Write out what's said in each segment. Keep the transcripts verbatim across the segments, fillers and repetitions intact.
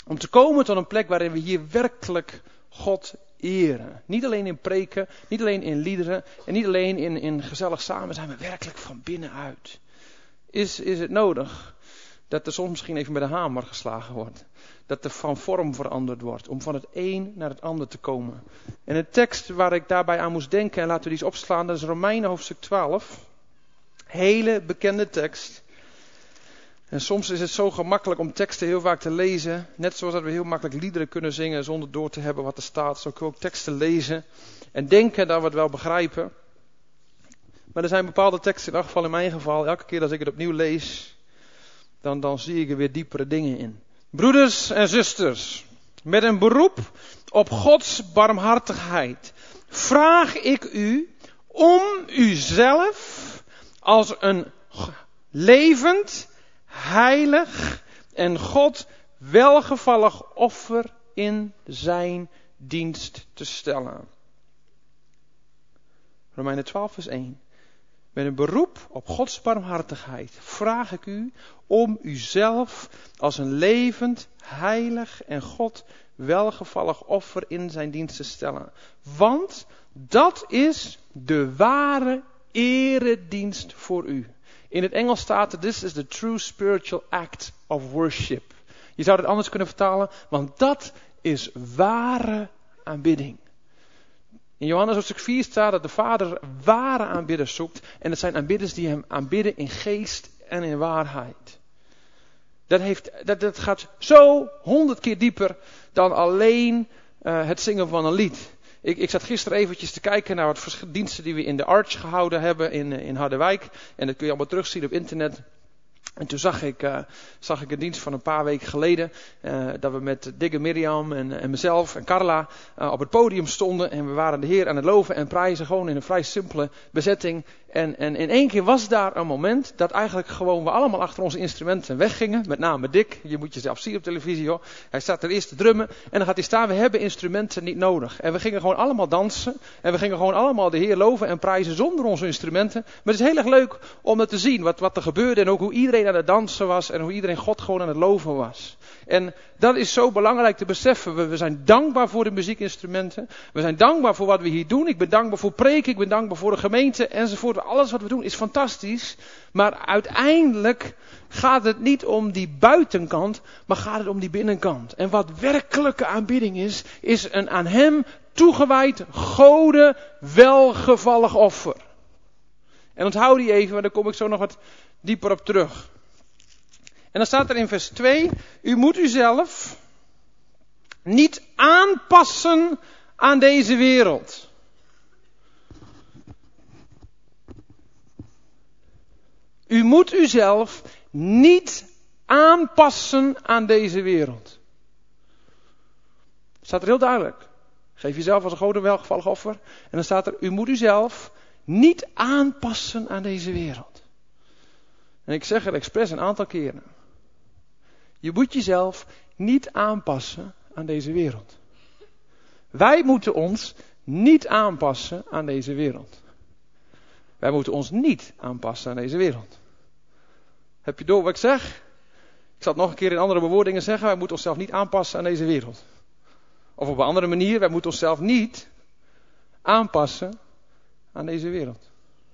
Om te komen tot een plek waarin we hier werkelijk God eren. Niet alleen in preken, niet alleen in liederen en niet alleen in, in gezellig samen zijn, maar werkelijk van binnenuit. Is, is het nodig dat er soms misschien even met een hamer geslagen wordt. Dat er van vorm veranderd wordt. Om van het een naar het ander te komen. En een tekst waar ik daarbij aan moest denken. En laten we die eens opslaan. Dat is Romeinen hoofdstuk twaalf. Hele bekende tekst. En soms is het zo gemakkelijk om teksten heel vaak te lezen. Net zoals dat we heel makkelijk liederen kunnen zingen. Zonder door te hebben wat er staat. Zo kunnen we ook teksten lezen. En denken dat we het wel begrijpen. Maar er zijn bepaalde teksten. In elk geval in mijn geval. Elke keer als ik het opnieuw lees. Dan, dan zie ik er weer diepere dingen in. Broeders en zusters, met een beroep op Gods barmhartigheid vraag ik u om uzelf als een levend, heilig en God welgevallig offer in zijn dienst te stellen. Romeinen twaalf vers één. Met een beroep op Gods barmhartigheid vraag ik u om uzelf als een levend, heilig en God welgevallig offer in zijn dienst te stellen. Want dat is de ware eredienst voor u. In het Engels staat er, this is the true spiritual act of worship. Je zou het anders kunnen vertalen, want dat is ware aanbidding. In Johannes hoofdstuk vier staat dat de Vader ware aanbidders zoekt. En dat zijn aanbidders die hem aanbidden in geest en in waarheid. Dat, heeft, dat, dat gaat zo honderd keer dieper dan alleen uh, het zingen van een lied. Ik, ik zat gisteren eventjes te kijken naar wat diensten die we in de Arch gehouden hebben in, in Harderwijk. En dat kun je allemaal terugzien op internet. En toen zag ik, uh, zag ik een dienst van een paar weken geleden. Uh, dat we met Digge Mirjam en, en mezelf en Carla uh, op het podium stonden. En we waren de Heer aan het loven en prijzen gewoon in een vrij simpele bezetting. En, en in één keer was daar een moment dat eigenlijk gewoon we allemaal achter onze instrumenten weggingen. Met name Dick, je moet jezelf zien op televisie hoor. Hij staat er eerst te drummen en dan gaat hij staan, we hebben instrumenten niet nodig. En we gingen gewoon allemaal dansen. En we gingen gewoon allemaal de Heer loven en prijzen zonder onze instrumenten. Maar het is heel erg leuk om dat te zien, wat, wat er gebeurde. En ook hoe iedereen aan het dansen was en hoe iedereen God gewoon aan het loven was. En dat is zo belangrijk te beseffen. We, we zijn dankbaar voor de muziekinstrumenten. We zijn dankbaar voor wat we hier doen. Ik ben dankbaar voor preken, ik ben dankbaar voor de gemeente enzovoort. Alles wat we doen is fantastisch. Maar uiteindelijk gaat het niet om die buitenkant, maar gaat het om die binnenkant. En wat werkelijke aanbidding is, is een aan hem toegewijd, Gode welgevallig offer. En onthoud die even, want daar kom ik zo nog wat dieper op terug. En dan staat er in vers twee, u moet uzelf niet aanpassen aan deze wereld. U moet uzelf niet aanpassen aan deze wereld. Staat er heel duidelijk. Geef jezelf als een grote welgevallig offer. En dan staat er, u moet uzelf niet aanpassen aan deze wereld. En ik zeg het expres een aantal keren. Je moet jezelf niet aanpassen aan deze wereld. Wij moeten ons niet aanpassen aan deze wereld. Wij moeten ons niet aanpassen aan deze wereld. Heb je door wat ik zeg? Ik zal het nog een keer in andere bewoordingen zeggen. Wij moeten onszelf niet aanpassen aan deze wereld. Of op een andere manier, wij moeten onszelf niet aanpassen aan deze wereld.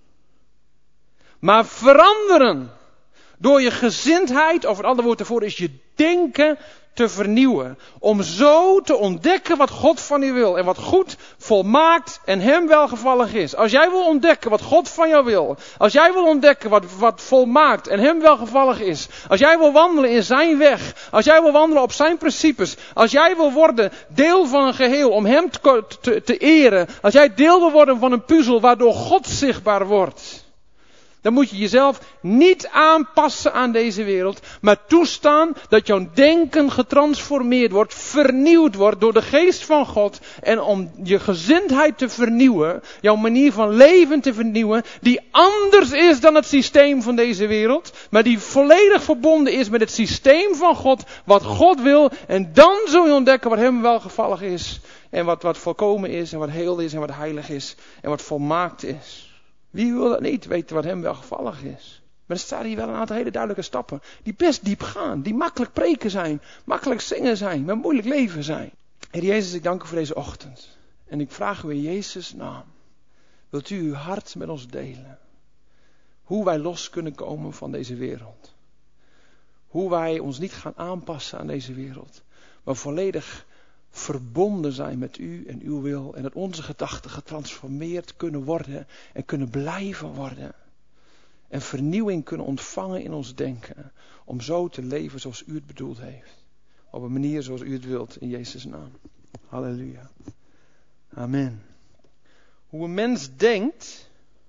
Maar veranderen. Door je gezindheid, of een ander woord ervoor is je denken te vernieuwen. Om zo te ontdekken wat God van je wil. En wat goed, volmaakt en hem welgevallig is. Als jij wil ontdekken wat God van jou wil. Als jij wil ontdekken wat, wat volmaakt en hem welgevallig is. Als jij wil wandelen in zijn weg. Als jij wil wandelen op zijn principes. Als jij wil worden deel van een geheel om hem te, te, te eren. Als jij deel wil worden van een puzzel waardoor God zichtbaar wordt. Dan moet je jezelf niet aanpassen aan deze wereld, maar toestaan dat jouw denken getransformeerd wordt, vernieuwd wordt door de geest van God. En om je gezindheid te vernieuwen, jouw manier van leven te vernieuwen, die anders is dan het systeem van deze wereld, maar die volledig verbonden is met het systeem van God, wat God wil. En dan zul je ontdekken wat hem welgevallig is. En wat, wat volkomen is, en wat heel is, en wat heilig is, en wat volmaakt is. Wie wil dat niet weten wat hem welgevallig is? Maar er staan hier wel een aantal hele duidelijke stappen. Die best diep gaan. Die makkelijk preken zijn. Makkelijk zingen zijn. Maar moeilijk leven zijn. Heer Jezus, ik dank u voor deze ochtend. En ik vraag u in Jezus' naam. Wilt u uw hart met ons delen? Hoe wij los kunnen komen van deze wereld. Hoe wij ons niet gaan aanpassen aan deze wereld. Maar volledig verbonden zijn met u en uw wil. En dat onze gedachten getransformeerd kunnen worden. En kunnen blijven worden. En vernieuwing kunnen ontvangen in ons denken. Om zo te leven zoals u het bedoeld heeft. Op een manier zoals u het wilt. In Jezus' naam. Halleluja. Amen. Hoe een mens denkt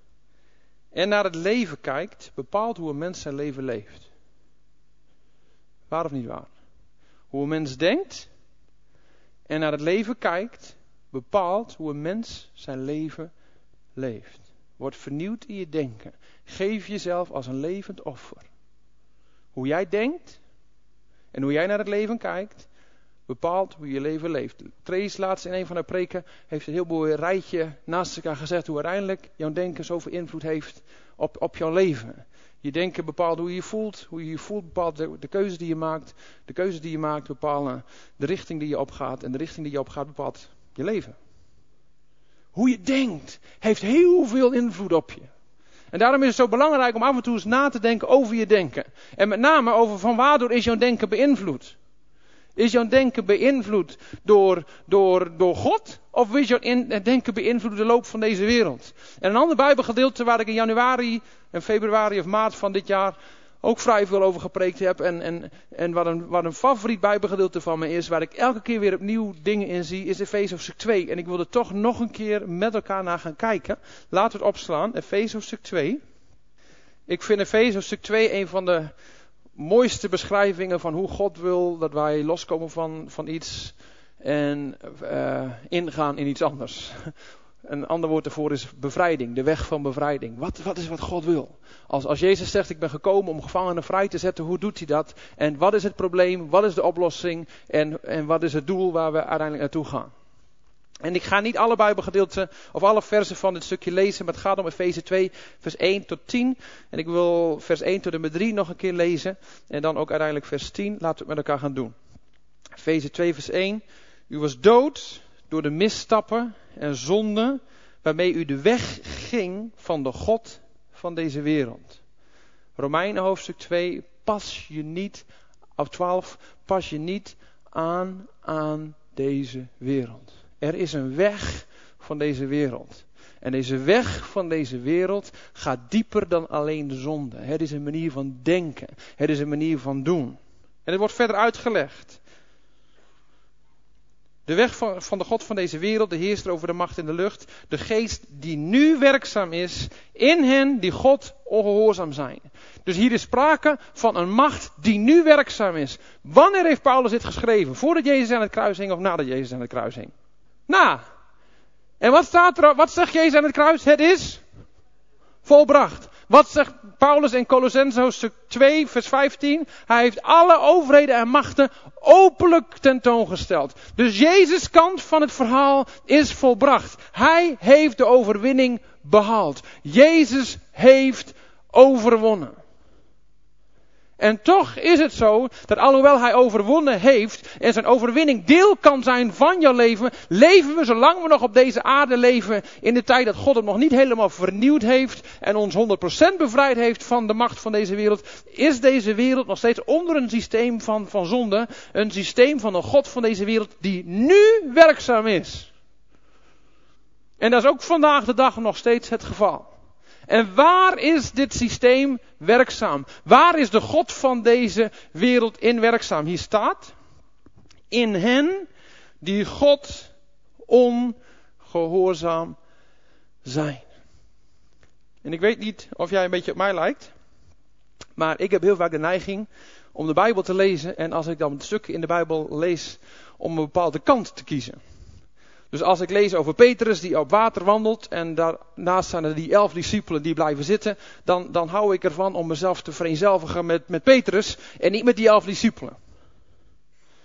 en naar het leven kijkt, bepaalt hoe een mens zijn leven leeft. Waar of niet waar? Hoe een mens denkt en naar het leven kijkt, bepaalt hoe een mens zijn leven leeft. Word vernieuwd in je denken. Geef jezelf als een levend offer. Hoe jij denkt en hoe jij naar het leven kijkt, bepaalt hoe je leven leeft. Trace laatst in een van haar preken heeft een heleboel rijtje naast elkaar gezegd hoe uiteindelijk jouw denken zoveel invloed heeft op, op jouw leven. Je denken bepaalt hoe je je voelt. Hoe je je voelt bepaalt de, de keuzes die je maakt. De keuzes die je maakt bepalen de richting die je opgaat. En de richting die je opgaat bepaalt je leven. Hoe je denkt heeft heel veel invloed op je. En daarom is het zo belangrijk om af en toe eens na te denken over je denken. En met name over van waardoor is jouw denken beïnvloed. Is jouw denken beïnvloed door, door, door God? Of is jouw in, denken beïnvloed door de loop van deze wereld? En een ander Bijbelgedeelte waar ik in januari en februari of maart van dit jaar ook vrij veel over gepreekt heb. En, en, en wat, een, wat een favoriet Bijbelgedeelte van me is, waar ik elke keer weer opnieuw dingen in zie, is Efeze hoofdstuk twee. En ik wil er toch nog een keer met elkaar naar gaan kijken. Laten we het opslaan. Efeze hoofdstuk twee. Ik vind Efeze hoofdstuk twee een van de mooiste beschrijvingen van hoe God wil dat wij loskomen van, van iets en uh, ingaan in iets anders. Een ander woord daarvoor is bevrijding, de weg van bevrijding. Wat, wat is wat God wil? Als, als Jezus zegt, ik ben gekomen om gevangenen vrij te zetten, hoe doet hij dat? En wat is het probleem? Wat is de oplossing? En, en wat is het doel waar we uiteindelijk naartoe gaan? En ik ga niet alle Bijbelgedeelten of alle versen van dit stukje lezen, maar het gaat om Efeze twee, vers één tot tien. En ik wil vers één tot en met drie nog een keer lezen. En dan ook uiteindelijk vers tien. Laten we het met elkaar gaan doen. Efeze twee, vers één. U was dood door de misstappen en zonden waarmee u de weg ging van de God van deze wereld. Romeinen hoofdstuk twee, pas je niet, op twaalf, pas je niet aan aan deze wereld. Er is een weg van deze wereld. En deze weg van deze wereld gaat dieper dan alleen de zonde. Het is een manier van denken. Het is een manier van doen. En het wordt verder uitgelegd. De weg van, van de God van deze wereld, de heerser over de macht in de lucht. De geest die nu werkzaam is in hen die God ongehoorzaam zijn. Dus hier is sprake van een macht die nu werkzaam is. Wanneer heeft Paulus dit geschreven? Voordat Jezus aan het kruis hing of nadat Jezus aan het kruis hing? Nou, en wat staat er, wat zegt Jezus aan het kruis? Het is volbracht. Wat zegt Paulus in Colossenzen hoofdstuk twee, vers vijftien? Hij heeft alle overheden en machten openlijk tentoongesteld. Dus Jezus' kant van het verhaal is volbracht. Hij heeft de overwinning behaald. Jezus heeft overwonnen. En toch is het zo dat alhoewel hij overwonnen heeft en zijn overwinning deel kan zijn van jouw leven, leven we zolang we nog op deze aarde leven in de tijd dat God het nog niet helemaal vernieuwd heeft en ons honderd procent bevrijd heeft van de macht van deze wereld, is deze wereld nog steeds onder een systeem van, van zonde, een systeem van een God van deze wereld die nu werkzaam is. En dat is ook vandaag de dag nog steeds het geval. En waar is dit systeem werkzaam? Waar is de God van deze wereld in werkzaam? Hier staat, in hen die God ongehoorzaam zijn. En ik weet niet of jij een beetje op mij lijkt, maar ik heb heel vaak de neiging om de Bijbel te lezen en als ik dan het stuk in de Bijbel lees, om een bepaalde kant te kiezen. Dus als ik lees over Petrus die op water wandelt en daarnaast staan er die elf discipelen die blijven zitten, dan, dan hou ik ervan om mezelf te vereenzelvigen met, met Petrus en niet met die elf discipelen.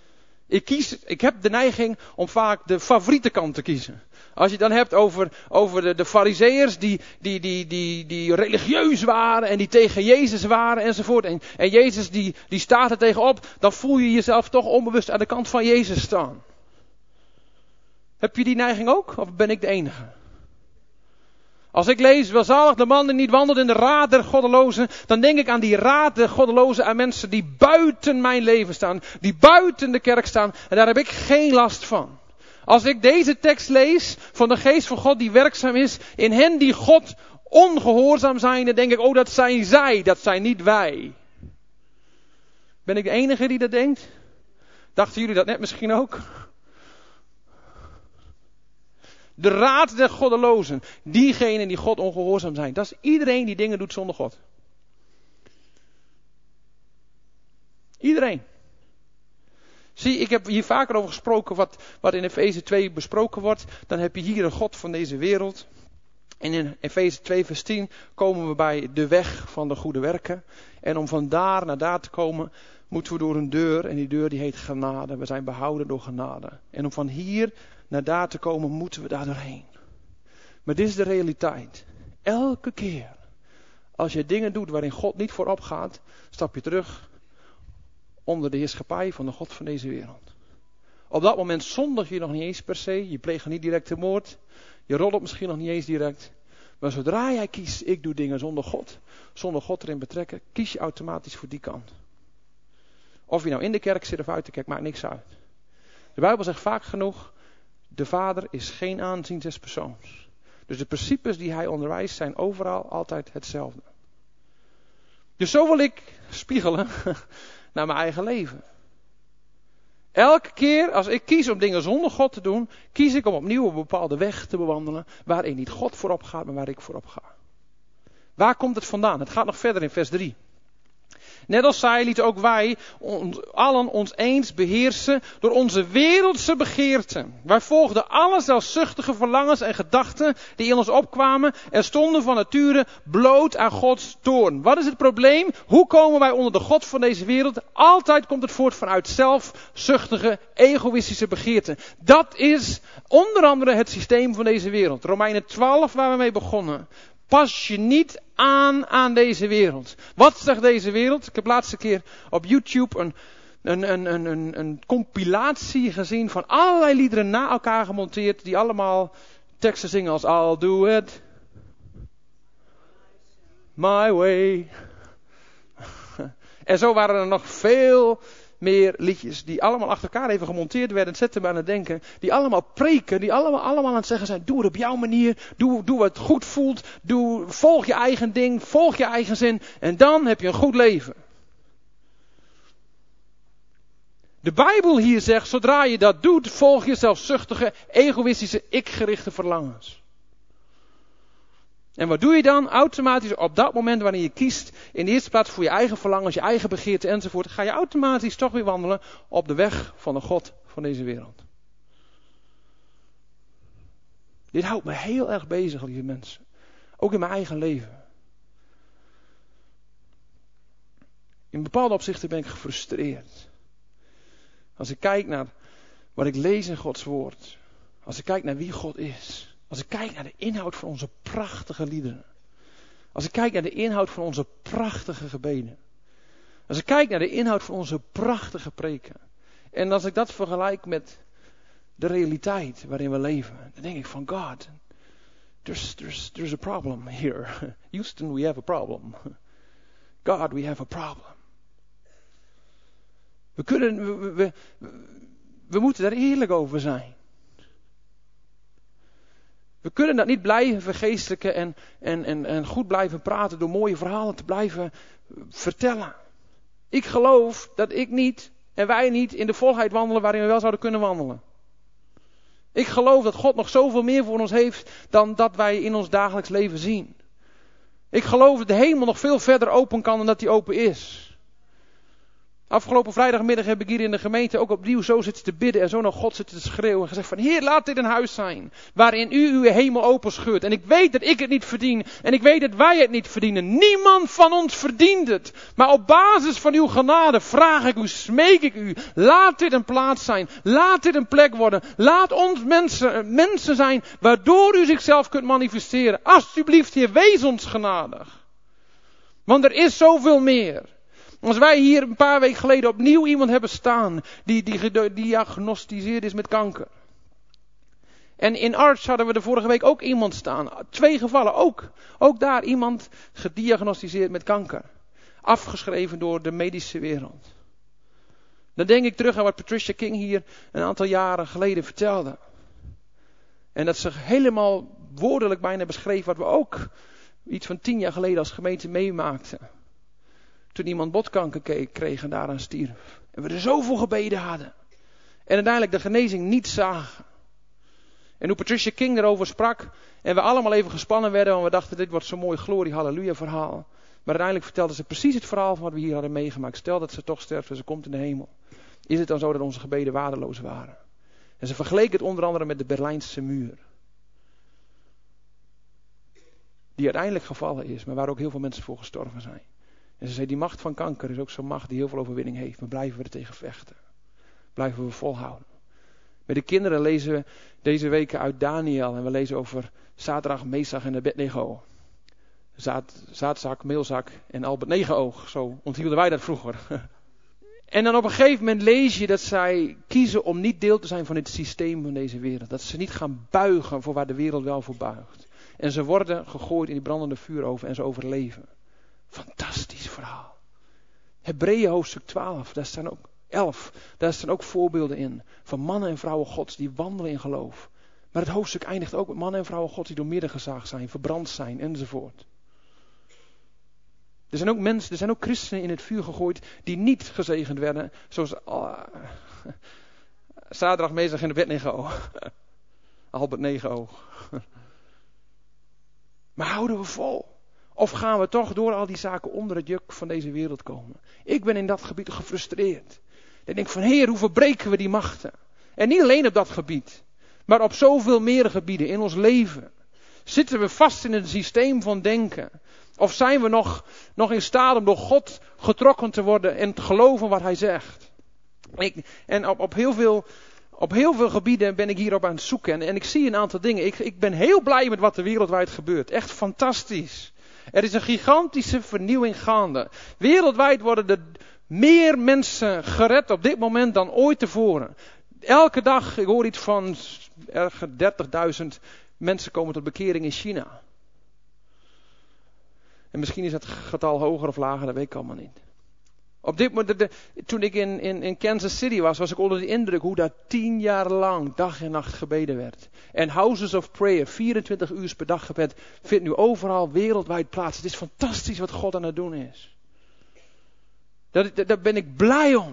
Ik kies, ik heb de neiging om vaak de favoriete kant te kiezen. Als je het dan hebt over, over de, de farizeeërs die, die, die, die, die religieus waren en die tegen Jezus waren enzovoort. En, en Jezus die, die staat er tegenop, dan voel je jezelf toch onbewust aan de kant van Jezus staan. Heb je die neiging ook? Of ben ik de enige? Als ik lees, welzalig de man die niet wandelt in de raad der goddelozen, dan denk ik aan die raad der goddelozen, aan mensen die buiten mijn leven staan, die buiten de kerk staan, en daar heb ik geen last van. Als ik deze tekst lees van de geest van God die werkzaam is in hen die God ongehoorzaam zijn, dan denk ik, oh dat zijn zij, dat zijn niet wij. Ben ik de enige die dat denkt? Dachten jullie dat net misschien ook? De raad der goddelozen. Diegenen die God ongehoorzaam zijn. Dat is iedereen die dingen doet zonder God. Iedereen. Zie, ik heb hier vaker over gesproken wat, wat in Efeze twee besproken wordt. Dan heb je hier een God van deze wereld. En in Efeze twee vers tien komen we bij de weg van de goede werken. En om van daar naar daar te komen, moeten we door een deur. En die deur die heet genade. We zijn behouden door genade. En om van hier naar daar te komen, moeten we daar doorheen. Maar dit is de realiteit. Elke keer als je dingen doet waarin God niet voorop gaat, stap je terug onder de heerschappij van de God van deze wereld. Op dat moment zondig je nog niet eens per se. Je pleegt niet direct de moord. Je roddelt misschien nog niet eens direct. Maar zodra jij kiest, ik doe dingen zonder God, zonder God erin betrekken, kies je automatisch voor die kant. Of je nou in de kerk zit of uit de kerk, maakt niks uit. De Bijbel zegt vaak genoeg, de Vader is geen aanzien des persoons. Dus de principes die hij onderwijst zijn overal altijd hetzelfde. Dus zo wil ik spiegelen naar mijn eigen leven. Elke keer als ik kies om dingen zonder God te doen, kies ik om opnieuw een bepaalde weg te bewandelen waarin niet God voorop gaat, maar waar ik voorop ga. Waar komt het vandaan? Het gaat nog verder in vers drie. Net als zij lieten ook wij ons, allen ons eens beheersen door onze wereldse begeerten. Wij volgden alle zelfzuchtige verlangens en gedachten die in ons opkwamen en stonden van nature bloot aan Gods toorn. Wat is het probleem? Hoe komen wij onder de God van deze wereld? Altijd komt het voort vanuit zelfzuchtige, egoïstische begeerten. Dat is onder andere het systeem van deze wereld. Romeinen twaalf waar we mee begonnen. Pas je niet aan aan deze wereld. Wat zegt deze wereld? Ik heb de laatste keer op YouTube een, een, een, een, een, een compilatie gezien van allerlei liederen na elkaar gemonteerd. Die allemaal teksten zingen als I'll do it my way. En zo waren er nog veel meer liedjes die allemaal achter elkaar even gemonteerd werden. Het zette me aan het denken. Die allemaal preken. Die allemaal, allemaal aan het zeggen zijn. Doe het op jouw manier. Doe, doe wat goed voelt. Doe, volg je eigen ding. Volg je eigen zin. En dan heb je een goed leven. De Bijbel hier zegt. Zodra je dat doet. Volg je zelfzuchtige, egoïstische, ik-gerichte verlangens. En wat doe je dan? Automatisch op dat moment wanneer je kiest, in de eerste plaats voor je eigen verlangens, je eigen begeerte enzovoort, ga je automatisch toch weer wandelen op de weg van de God van deze wereld. Dit houdt me heel erg bezig, lieve mensen. Ook in mijn eigen leven. In bepaalde opzichten ben ik gefrustreerd. Als ik kijk naar wat ik lees in Gods woord. Als ik kijk naar wie God is. Als ik kijk naar de inhoud van onze prachtige liederen. Als ik kijk naar de inhoud van onze prachtige gebeden. Als ik kijk naar de inhoud van onze prachtige preken. En als ik dat vergelijk met de realiteit waarin we leven. Dan denk ik van God, there's, there's, there's a problem here. Houston, we have a problem. God, we have a problem. We kunnen, we, we, we, we moeten daar eerlijk over zijn. We kunnen dat niet blijven vergeestelijken en, en, en, en goed blijven praten door mooie verhalen te blijven vertellen. Ik geloof dat ik niet en wij niet in de volheid wandelen waarin we wel zouden kunnen wandelen. Ik geloof dat God nog zoveel meer voor ons heeft dan dat wij in ons dagelijks leven zien. Ik geloof dat de hemel nog veel verder open kan dan dat die open is. Afgelopen vrijdagmiddag heb ik hier in de gemeente ook opnieuw zo zitten te bidden en zo naar God zitten te schreeuwen. En gezegd van, Heer, laat dit een huis zijn waarin u uw hemel openscheurt. En ik weet dat ik het niet verdien. En ik weet dat wij het niet verdienen. Niemand van ons verdient het. Maar op basis van uw genade vraag ik u, smeek ik u. Laat dit een plaats zijn. Laat dit een plek worden. Laat ons mensen, mensen zijn waardoor u zichzelf kunt manifesteren. Alsjeblieft, Heer, wees ons genadig. Want er is zoveel meer. Als wij hier een paar weken geleden opnieuw iemand hebben staan die, die, die gediagnosticeerd is met kanker. En in Arts hadden we de vorige week ook iemand staan. Twee gevallen ook. Ook daar iemand gediagnosticeerd met kanker. Afgeschreven door de medische wereld. Dan denk ik terug aan wat Patricia King hier een aantal jaren geleden vertelde. En dat ze helemaal woordelijk bijna beschreef wat we ook iets van tien jaar geleden als gemeente meemaakten. Toen iemand botkanker kreeg en daaraan stierf. En we er zoveel gebeden hadden. En uiteindelijk de genezing niet zagen. En hoe Patricia King erover sprak. En we allemaal even gespannen werden. Want we dachten, dit wordt zo'n mooi glorie, halleluja verhaal. Maar uiteindelijk vertelde ze precies het verhaal van wat we hier hadden meegemaakt. Stel dat ze toch sterft en ze komt in de hemel. Is het dan zo dat onze gebeden waardeloos waren? En ze vergeleek het onder andere met de Berlijnse muur. Die uiteindelijk gevallen is. Maar waar ook heel veel mensen voor gestorven zijn. En ze zei, die macht van kanker is ook zo'n macht die heel veel overwinning heeft. Maar blijven we er tegen vechten. Blijven we volhouden. Met de kinderen lezen we deze weken uit Daniel. En we lezen over Sadrach, Mesach en Abednego. Zaad, zaadzak, meelzak en Abednego. Zo onthielden wij dat vroeger. En dan op een gegeven moment lees je dat zij kiezen om niet deel te zijn van het systeem van deze wereld. Dat ze niet gaan buigen voor waar de wereld wel voor buigt. En ze worden gegooid in die brandende vuuroven en ze overleven. Fantastisch verhaal. Hebreeën hoofdstuk twaalf, daar staan ook elf, daar staan ook voorbeelden in. Van mannen en vrouwen gods die wandelen in geloof. Maar het hoofdstuk eindigt ook met mannen en vrouwen gods die door midden gezaagd zijn, verbrand zijn enzovoort. Er zijn ook mensen, er zijn ook christenen in het vuur gegooid die niet gezegend werden. Zoals uh, Sadrach, Mesach en Abednego. Abednego. Maar houden we vol? Of gaan we toch door al die zaken onder het juk van deze wereld komen? Ik ben in dat gebied gefrustreerd. Ik denk van, Heer, hoe verbreken we die machten? En niet alleen op dat gebied. Maar op zoveel meer gebieden in ons leven. Zitten we vast in een systeem van denken? Of zijn we nog, nog in staat om door God getrokken te worden en te geloven wat Hij zegt? Ik, en op, op, heel veel, op heel veel gebieden ben ik hierop aan het zoeken. En, en ik zie een aantal dingen. Ik, ik ben heel blij met wat er wereldwijd gebeurt. Echt fantastisch. Er is een gigantische vernieuwing gaande. Wereldwijd worden er meer mensen gered op dit moment dan ooit tevoren. Elke dag, ik hoor iets van ergens dertigduizend mensen komen tot bekering in China. En misschien is het getal hoger of lager, dat weet ik allemaal niet. Op dit moment, de, toen ik in, in, in Kansas City was, was ik onder de indruk hoe daar tien jaar lang dag en nacht gebeden werd. En houses of prayer, vierentwintig uur per dag gebed, vindt nu overal wereldwijd plaats. Het is fantastisch wat God aan het doen is. Daar, daar ben ik blij om.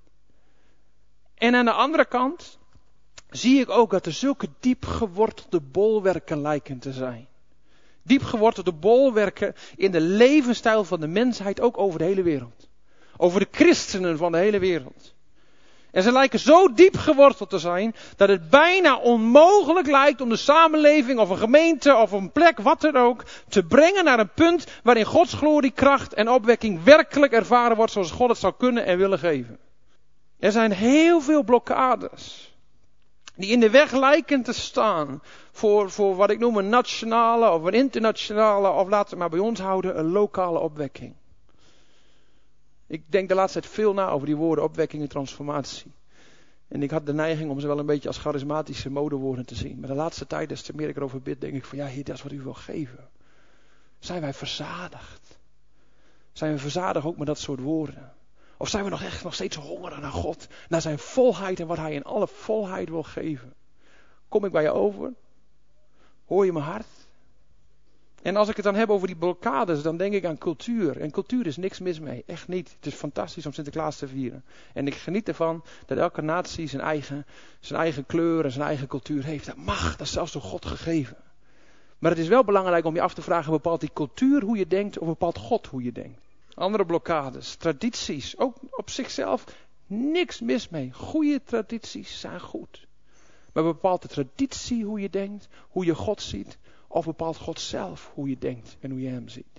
En aan de andere kant zie ik ook dat er zulke diep gewortelde bolwerken lijken te zijn. Diep gewortelde bolwerken in de levensstijl van de mensheid, ook over de hele wereld. Over de christenen van de hele wereld. En ze lijken zo diep geworteld te zijn, dat het bijna onmogelijk lijkt om de samenleving of een gemeente of een plek, wat dan ook, te brengen naar een punt waarin Gods glorie, kracht en opwekking werkelijk ervaren wordt zoals God het zou kunnen en willen geven. Er zijn heel veel blokkades die in de weg lijken te staan voor, voor wat ik noem een nationale of een internationale, of laten we maar bij ons houden, een lokale opwekking. Ik denk de laatste tijd veel na over die woorden opwekking en transformatie. En ik had de neiging om ze wel een beetje als charismatische modewoorden te zien. Maar de laatste tijd, des te meer ik erover bid, denk ik van ja, Heer, dat is wat u wil geven. Zijn wij verzadigd? Zijn we verzadigd ook met dat soort woorden? Of zijn we nog echt nog steeds hongerig naar God? Naar zijn volheid en wat Hij in alle volheid wil geven? Kom ik bij je over? Hoor je mijn hart? En als ik het dan heb over die blokkades, dan denk ik aan cultuur. En cultuur is niks mis mee. Echt niet. Het is fantastisch om Sinterklaas te vieren. En ik geniet ervan dat elke natie zijn eigen, zijn eigen kleur en zijn eigen cultuur heeft. Dat mag. Dat is zelfs door God gegeven. Maar het is wel belangrijk om je af te vragen, bepaalt die cultuur hoe je denkt of bepaalt God hoe je denkt? Andere blokkades, tradities, ook op zichzelf niks mis mee. Goede tradities zijn goed. Maar bepaalt de traditie hoe je denkt, hoe je God ziet, of bepaalt God zelf hoe je denkt en hoe je hem ziet?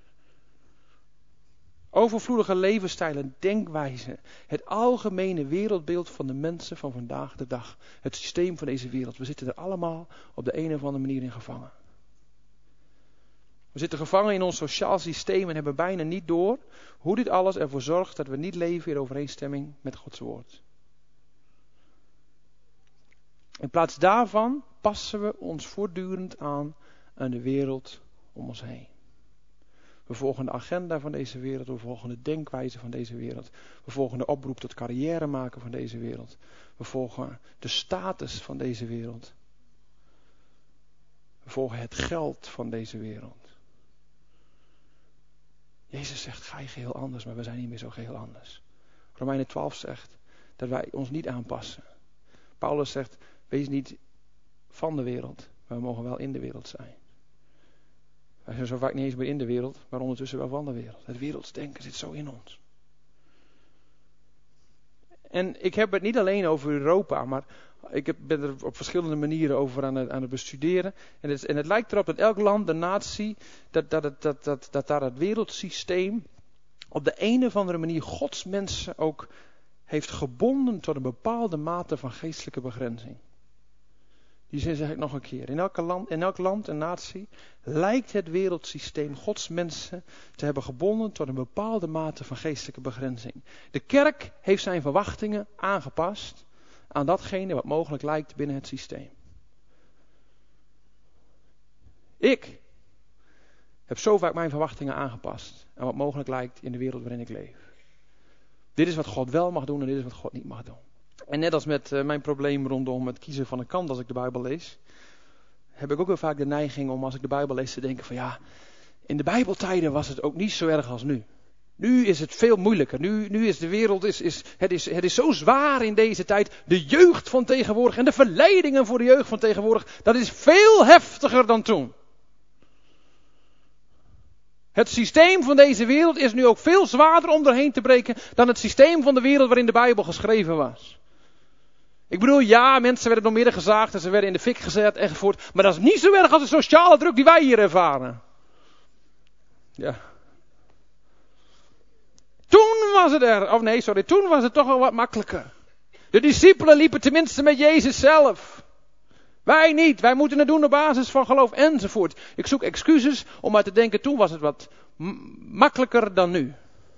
Overvloedige levensstijlen, denkwijzen, het algemene wereldbeeld van de mensen van vandaag de dag. Het systeem van deze wereld. We zitten er allemaal op de een of andere manier in gevangen. We zitten gevangen in ons sociaal systeem en hebben bijna niet door hoe dit alles ervoor zorgt dat we niet leven in overeenstemming met Gods woord. In plaats daarvan passen we ons voortdurend aan aan de wereld om ons heen. We volgen de agenda van deze wereld, we volgen de denkwijze van deze wereld. We volgen de oproep tot carrière maken van deze wereld. We volgen de status van deze wereld. We volgen het geld van deze wereld. Jezus zegt, ga je geheel anders, maar we zijn niet meer zo geheel anders. Romeinen twaalf zegt dat wij ons niet aanpassen. Paulus zegt, wees niet van de wereld, maar we mogen wel in de wereld zijn. Wij zijn zo vaak niet eens meer in de wereld, maar ondertussen wel van de wereld. Het wereldsdenken zit zo in ons. En ik heb het niet alleen over Europa, maar ik heb, ben er op verschillende manieren over aan het, aan het bestuderen. En het, en het lijkt erop dat elk land, de natie, dat, dat, het, dat, dat, dat daar het wereldsysteem op de een of andere manier Gods mensen ook heeft gebonden tot een bepaalde mate van geestelijke begrenzing. Die zin zeg ik nog een keer. In, elke land, in elk land en natie lijkt het wereldsysteem Gods mensen te hebben gebonden tot een bepaalde mate van geestelijke begrenzing. De kerk heeft zijn verwachtingen aangepast aan datgene wat mogelijk lijkt binnen het systeem. Ik heb zo vaak mijn verwachtingen aangepast aan wat mogelijk lijkt in de wereld waarin ik leef. Dit is wat God wel mag doen en dit is wat God niet mag doen. En net als met uh, mijn probleem rondom het kiezen van een kant als ik de Bijbel lees, heb ik ook wel vaak de neiging om als ik de Bijbel lees te denken van ja, in de Bijbeltijden was het ook niet zo erg als nu. Nu is het veel moeilijker. Nu, nu is de wereld, is, is, het, is, het is zo zwaar in deze tijd. De jeugd van tegenwoordig en de verleidingen voor de jeugd van tegenwoordig, dat is veel heftiger dan toen. Het systeem van deze wereld is nu ook veel zwaarder om doorheen te breken dan het systeem van de wereld waarin de Bijbel geschreven was. Ik bedoel, ja, mensen werden door midden gezaagd en ze werden in de fik gezet enzovoort. Maar dat is niet zo erg als de sociale druk die wij hier ervaren. Ja. Toen was het er, of nee, sorry, toen was het toch wel wat makkelijker. De discipelen liepen tenminste met Jezus zelf. Wij niet, wij moeten het doen op basis van geloof enzovoort. Ik zoek excuses om maar te denken, toen was het wat m- makkelijker dan nu.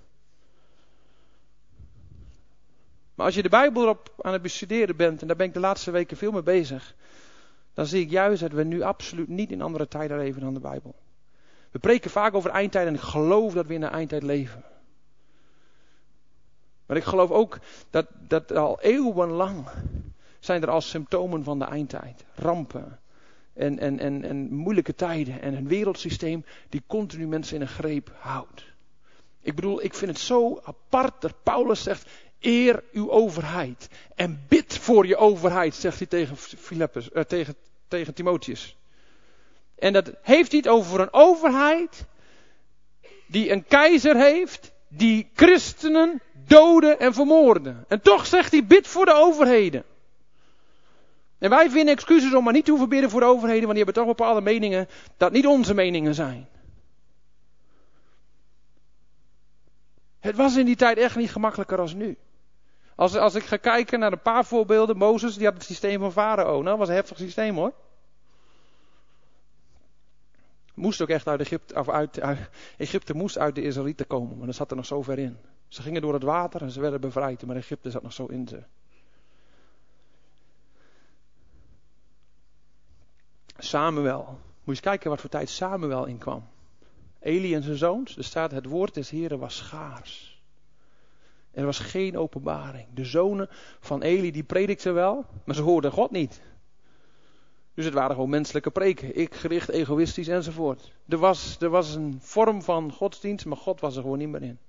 Maar als je de Bijbel erop aan het bestuderen bent, en daar ben ik de laatste weken veel mee bezig, dan zie ik juist dat we nu absoluut niet in andere tijden leven dan de Bijbel. We preken vaak over eindtijd en ik geloof dat we in de eindtijd leven. Maar ik geloof ook dat, dat al eeuwenlang zijn er al symptomen van de eindtijd. Rampen en, en, en, en moeilijke tijden en een wereldsysteem die continu mensen in een greep houdt. Ik bedoel, ik vind het zo apart dat Paulus zegt, eer uw overheid en bid voor je overheid, zegt hij tegen, Philippus, uh, tegen, tegen Timotheus. En dat heeft hij het over een overheid die een keizer heeft, die christenen doden en vermoorden. En toch zegt hij, bid voor de overheden. En wij vinden excuses om maar niet te hoeven bidden voor de overheden, want die hebben toch bepaalde meningen dat niet onze meningen zijn. Het was in die tijd echt niet gemakkelijker als nu. Als, als ik ga kijken naar een paar voorbeelden. Mozes, die had het systeem van Farao. Nou, dat was een heftig systeem hoor. Moest ook echt uit Egypte, of uit, uit, Egypte moest uit de Israëlieten komen, maar dat zat er nog zo ver in. Ze gingen door het water en ze werden bevrijd, maar Egypte zat nog zo in ze. Samuel. Moet je eens kijken wat voor tijd Samuel inkwam. Eli en zijn zoons. Er staat, het woord des Heren was schaars. Er was geen openbaring. De zonen van Eli die predikten wel, maar ze hoorden God niet. Dus het waren gewoon menselijke preken. Ik gericht, egoïstisch enzovoort. Er was, er was een vorm van godsdienst, maar God was er gewoon niet meer in.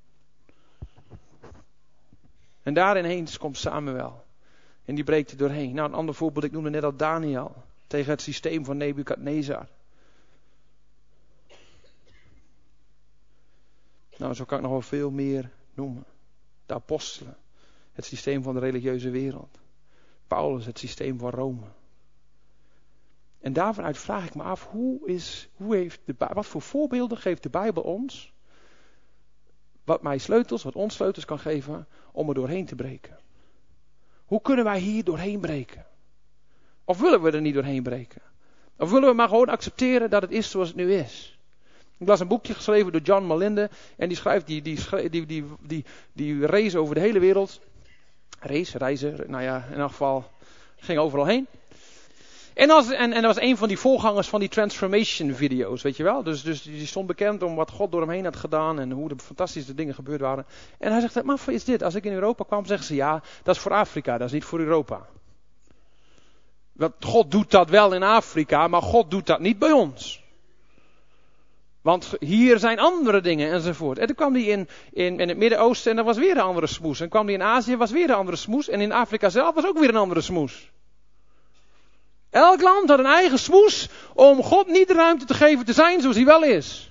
En daarin komt Samuel. En die breekt er doorheen. Nou, een ander voorbeeld, ik noemde net al Daniel. Tegen het systeem van Nebukadnezar. Nou, zo kan ik nog wel veel meer noemen. De apostelen, het systeem van de religieuze wereld. Paulus, het systeem van Rome. En daarvanuit vraag ik me af, hoe is, hoe heeft de, wat voor voorbeelden geeft de Bijbel ons, wat mij sleutels, wat ons sleutels kan geven, om er doorheen te breken? Hoe kunnen wij hier doorheen breken? Of willen we er niet doorheen breken? Of willen we maar gewoon accepteren dat het is zoals het nu is? Ik las een boekje geschreven door John Malinde. En die schrijft, die, die, die, die, die, die, die race over de hele wereld. Race, reizen, nou ja, in elk geval ging overal heen. En, als, en, en dat was een van die voorgangers van die transformation video's, weet je wel. Dus, dus die stond bekend om wat God door hem heen had gedaan en hoe de fantastische dingen gebeurd waren. En hij zegt, maar wat is dit? Als ik in Europa kwam, zeggen ze, ja, dat is voor Afrika, dat is niet voor Europa. Want God doet dat wel in Afrika, maar God doet dat niet bij ons. Want hier zijn andere dingen enzovoort. En toen kwam hij in, in, in het Midden-Oosten en dat was weer een andere smoes. En kwam hij in Azië, was weer een andere smoes. En in Afrika zelf was ook weer een andere smoes. Elk land had een eigen smoes om God niet de ruimte te geven te zijn zoals hij wel is.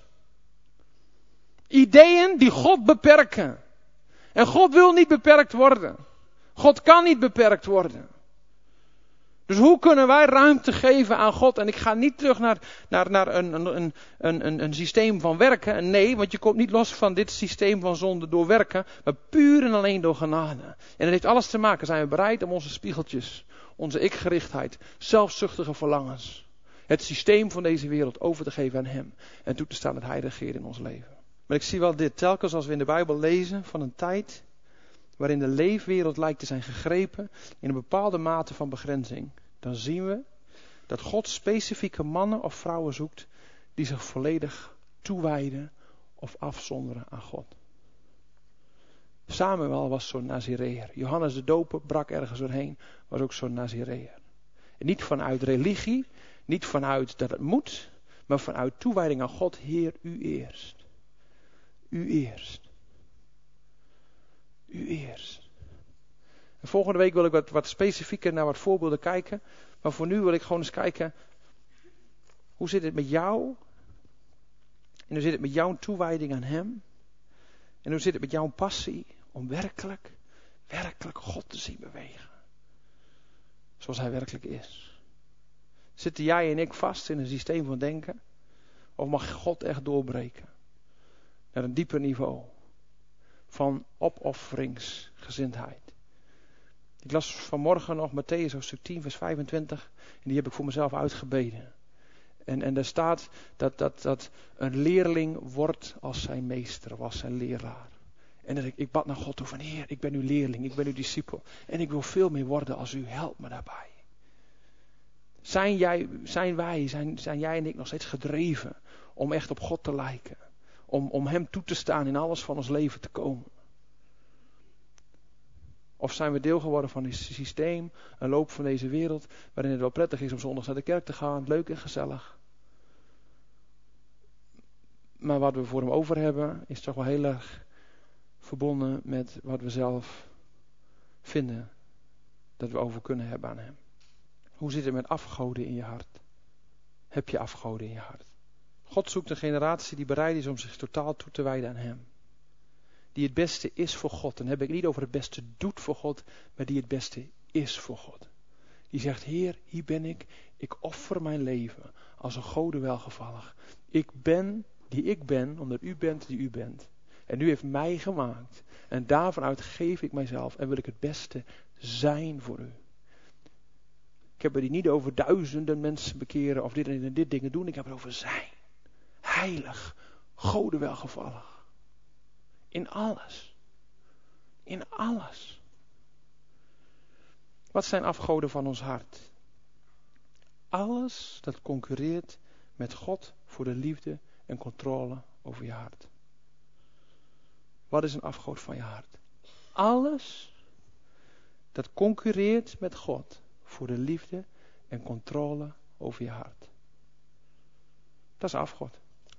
Ideeën die God beperken. En God wil niet beperkt worden. God kan niet beperkt worden. Dus hoe kunnen wij ruimte geven aan God? En ik ga niet terug naar, naar, naar een, een, een, een, een systeem van werken. Nee, want je komt niet los van dit systeem van zonde door werken. Maar puur en alleen door genade. En dat heeft alles te maken. Zijn we bereid om onze spiegeltjes, onze ikgerichtheid, zelfzuchtige verlangens, het systeem van deze wereld over te geven aan Hem. En toe te staan dat Hij regeert in ons leven. Maar ik zie wel dit. Telkens als we in de Bijbel lezen van een tijd waarin de leefwereld lijkt te zijn gegrepen in een bepaalde mate van begrenzing, dan zien we dat God specifieke mannen of vrouwen zoekt die zich volledig toewijden of afzonderen aan God. Samuel was zo'n Nazireër. Johannes de Doper brak ergens doorheen, was ook zo'n Nazireër. En niet vanuit religie, niet vanuit dat het moet, maar vanuit toewijding aan God. Heer, u eerst. U eerst. U eerst. En volgende week wil ik wat, wat specifieker naar wat voorbeelden kijken. Maar voor nu wil ik gewoon eens kijken. Hoe zit het met jou? En hoe zit het met jouw toewijding aan Hem? En hoe zit het met jouw passie om werkelijk, werkelijk God te zien bewegen? Zoals Hij werkelijk is. Zitten jij en ik vast in een systeem van denken? Of mag God echt doorbreken? Naar een dieper niveau. Van opofferingsgezindheid. Ik las vanmorgen nog Mattheüs hoofdstuk tien vers vijfentwintig. En die heb ik voor mezelf uitgebeden. En, en daar staat dat, dat, dat een leerling wordt als zijn meester of als zijn leraar. En dat ik, ik bad naar God toe van Heer, ik ben uw leerling, ik ben uw discipel. En ik wil veel meer worden als u, help me daarbij. Zijn, jij, zijn wij, zijn, zijn jij en ik nog steeds gedreven om echt op God te lijken? Om, om Hem toe te staan in alles van ons leven te komen? Of zijn we deel geworden van dit systeem, een loop van deze wereld, waarin het wel prettig is om zondags naar de kerk te gaan, leuk en gezellig. Maar wat we voor Hem over hebben, is toch wel heel erg verbonden met wat we zelf vinden dat we over kunnen hebben aan Hem. Hoe zit het met afgoden in je hart? Heb je afgoden in je hart? God zoekt een generatie die bereid is om zich totaal toe te wijden aan Hem. Die het beste is voor God. En dan heb ik niet over het beste doet voor God, maar die het beste is voor God. Die zegt, Heer, hier ben ik. Ik offer mijn leven als een gode welgevallig. Ik ben die ik ben, omdat u bent die u bent. En u heeft mij gemaakt. En daarvanuit geef ik mijzelf en wil ik het beste zijn voor u. Ik heb het hier niet over duizenden mensen bekeren of dit en dit dingen doen. Ik heb het over zijn. Heilig, gode welgevallig. In alles. In alles. Wat zijn afgoden van ons hart? Alles dat concurreert met God voor de liefde en controle over je hart. Wat is een afgod van je hart? Alles dat concurreert met God voor de liefde en controle over je hart. Dat is afgod.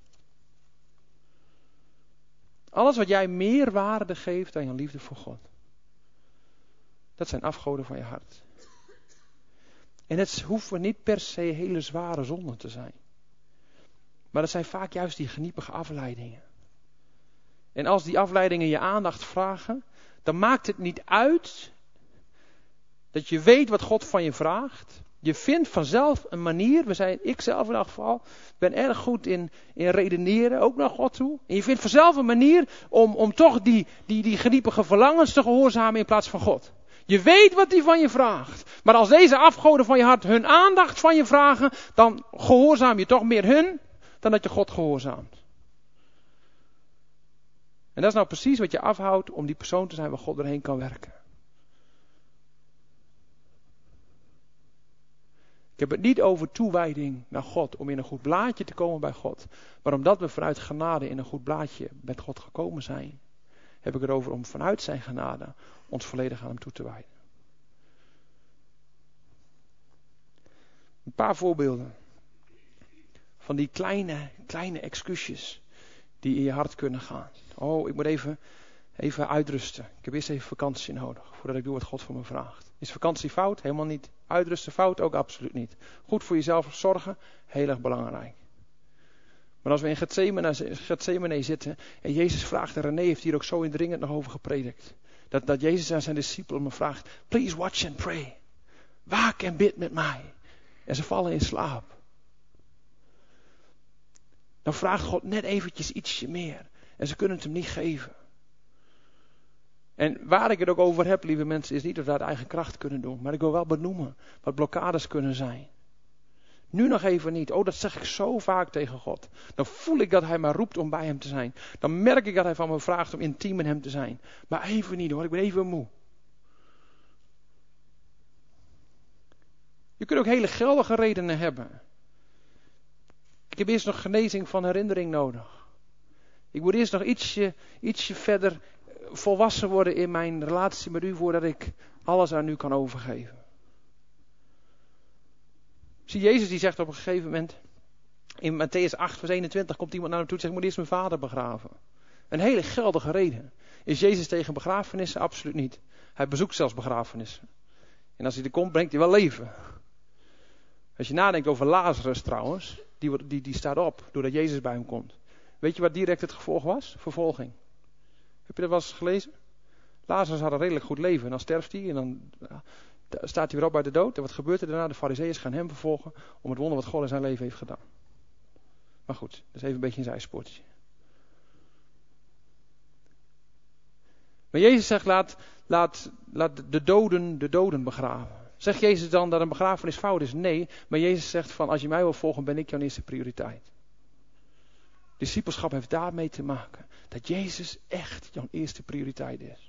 Alles wat jij meer waarde geeft dan je liefde voor God. Dat zijn afgoden van je hart. En het hoeven niet per se hele zware zonden te zijn. Maar dat zijn vaak juist die geniepige afleidingen. En als die afleidingen je aandacht vragen, dan maakt het niet uit dat je weet wat God van je vraagt. Je vindt vanzelf een manier, we zijn, ik zelf in elk geval, ben erg goed in, in redeneren, ook naar God toe. En je vindt vanzelf een manier om, om toch die, die, die gediepige verlangens te gehoorzamen in plaats van God. Je weet wat hij van je vraagt. Maar als deze afgoden van je hart hun aandacht van je vragen, dan gehoorzaam je toch meer hun dan dat je God gehoorzaamt. En dat is nou precies wat je afhoudt om die persoon te zijn waar God doorheen kan werken. Ik heb het niet over toewijding naar God, om in een goed blaadje te komen bij God. Maar omdat we vanuit genade in een goed blaadje met God gekomen zijn, heb ik het over om vanuit zijn genade ons volledig aan hem toe te wijden. Een paar voorbeelden van die kleine, kleine excuusjes die in je hart kunnen gaan. Oh, ik moet even, even uitrusten. Ik heb eerst even vakantie nodig voordat ik doe wat God van me vraagt. Is vakantie fout? Helemaal niet. Uitrusten fout? Ook absoluut niet. Goed voor jezelf zorgen? Heel erg belangrijk. Maar als we in Gethsemane, Gethsemane zitten en Jezus vraagt, en René heeft hier ook zo indringend nog over gepredikt. Dat, dat Jezus aan zijn discipelen me vraagt, please watch and pray. Waak en bid met mij. En ze vallen in slaap. Dan vraagt God net eventjes ietsje meer. En ze kunnen het hem niet geven. En waar ik het ook over heb, lieve mensen, is niet dat we uit eigen kracht kunnen doen. Maar ik wil wel benoemen wat blokkades kunnen zijn. Nu nog even niet. Oh, dat zeg ik zo vaak tegen God. Dan voel ik dat hij me roept om bij hem te zijn. Dan merk ik dat hij van me vraagt om intiem met hem te zijn. Maar even niet hoor, ik ben even moe. Je kunt ook hele geldige redenen hebben. Ik heb eerst nog genezing van herinnering nodig. Ik moet eerst nog ietsje, ietsje verder volwassen worden in mijn relatie met u voordat ik alles aan u kan overgeven. Zie, Jezus die zegt op een gegeven moment, in Mattheüs acht vers eenentwintig komt iemand naar hem toe en zegt, ik moet eerst mijn vader begraven. Een hele geldige reden. Is Jezus tegen begrafenissen? Absoluut niet. Hij bezoekt zelfs begrafenissen. En als hij er komt, brengt hij wel leven. Als je nadenkt over Lazarus trouwens, die, die, die staat op doordat Jezus bij hem komt. Weet je wat direct het gevolg was? Vervolging. Heb je dat wel eens gelezen? Lazarus had een redelijk goed leven en dan sterft hij en dan ja, staat hij weer op uit de dood. En wat gebeurt er daarna? De Farizeeërs gaan hem vervolgen om het wonder wat God in zijn leven heeft gedaan. Maar goed, dat is even een beetje een zijspoortje. Maar Jezus zegt, laat, laat, laat de doden de doden begraven. Zegt Jezus dan dat een begrafenis fout is? Nee, maar Jezus zegt van, als je mij wil volgen, ben ik jouw eerste prioriteit. Discipelschap heeft daarmee te maken dat Jezus echt jouw eerste prioriteit is.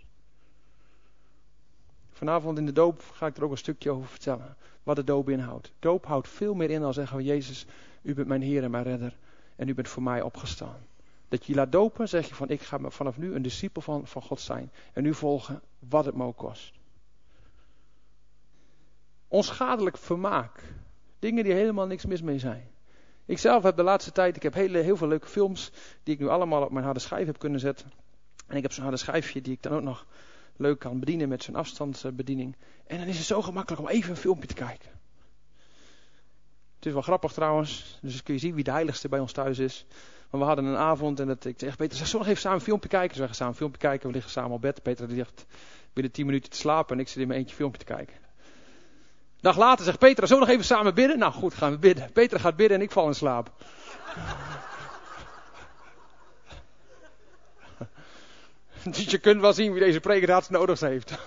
Vanavond in de doop ga ik er ook een stukje over vertellen. Wat de doop inhoudt. Doop houdt veel meer in dan zeggen we, Jezus, u bent mijn Heer en mijn Redder. En u bent voor mij opgestaan. Dat je je laat dopen, zeg je van, ik ga vanaf nu een discipel van, van God zijn. En u volgen wat het me ook kost. Onschadelijk vermaak. Dingen die helemaal niks mis mee zijn. Ik zelf heb de laatste tijd, ik heb hele, heel veel leuke films die ik nu allemaal op mijn harde schijf heb kunnen zetten. En ik heb zo'n harde schijfje die ik dan ook nog leuk kan bedienen met zo'n afstandsbediening. En dan is het zo gemakkelijk om even een filmpje te kijken. Het is wel grappig trouwens, dus kun je zien wie de heiligste bij ons thuis is. Want we hadden een avond en dat, ik zeg, Peter, zullen we nog even samen een filmpje kijken? Dus we gaan samen een filmpje kijken, we liggen samen op bed. Peter die zegt binnen tien minuten te slapen en ik zit in mijn eentje filmpje te kijken. Een dag later zegt Petra, zullen we nog even samen bidden? Nou goed, gaan we bidden. Petra gaat bidden en ik val in slaap. Dus je kunt wel zien wie deze preker het nodig heeft.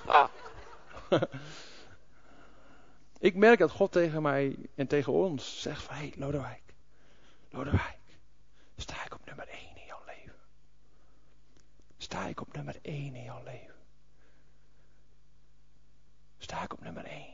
Ik merk dat God tegen mij en tegen ons zegt van, hé hey, Lodewijk, Lodewijk, sta ik op nummer één in jouw leven? Sta ik op nummer één in jouw leven? Sta ik op nummer één?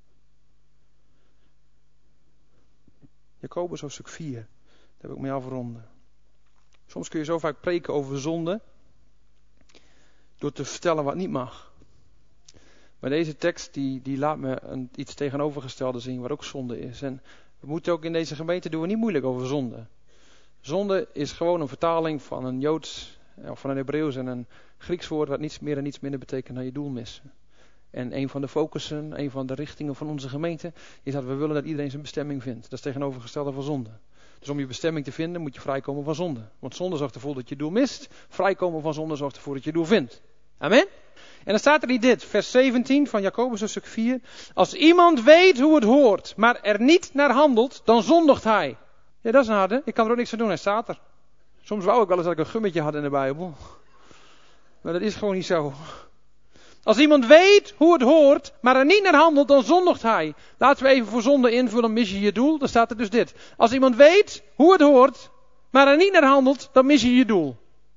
Jacobus hoofdstuk vier. Daar heb ik mee afronden. Soms kun je zo vaak preken over zonde. Door te vertellen wat niet mag. Maar deze tekst die, die laat me een, iets tegenovergestelde zien wat ook zonde is. En we moeten ook in deze gemeente doen we niet moeilijk over zonde. Zonde is gewoon een vertaling van een Joods of van een Hebreeuws en een Grieks woord wat niets meer en niets minder betekent dan je doel missen. En een van de focussen, een van de richtingen van onze gemeente is dat we willen dat iedereen zijn bestemming vindt. Dat is tegenovergestelde van zonde. Dus om je bestemming te vinden moet je vrijkomen van zonde. Want zonde zorgt ervoor dat je doel mist. Vrijkomen van zonde zorgt ervoor dat je doel vindt. Amen. En dan staat er niet dit, vers zeventien van Jacobus hoofdstuk vier. Als iemand weet hoe het hoort, maar er niet naar handelt, dan zondigt hij. Ja, dat is een harde. Ik kan er ook niks aan doen, hij staat er. Soms wou ik wel eens dat ik een gummetje had in de Bijbel. Maar dat is gewoon niet zo. Als iemand weet hoe het hoort, maar er niet naar handelt, dan zondigt hij. Laten we even voor zonde invullen, dan mis je je doel. Dan staat er dus dit. Als iemand weet hoe het hoort, maar er niet naar handelt, dan mis je je doel.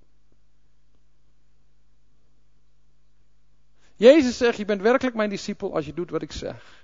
Jezus zegt, je bent werkelijk mijn discipel als je doet wat ik zeg.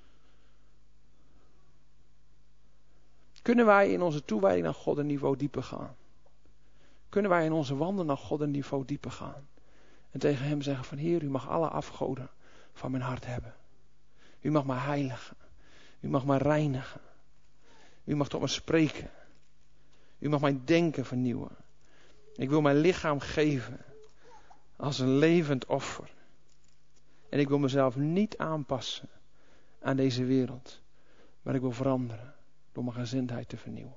Kunnen wij in onze toewijding naar God een niveau dieper gaan? Kunnen wij in onze wandel naar God een niveau dieper gaan? En tegen hem zeggen van, Heer, u mag alle afgoden van mijn hart hebben. U mag mij heiligen. U mag mij reinigen. U mag tot me spreken. U mag mijn denken vernieuwen. Ik wil mijn lichaam geven als een levend offer. En ik wil mezelf niet aanpassen aan deze wereld. Maar ik wil veranderen door mijn gezindheid te vernieuwen.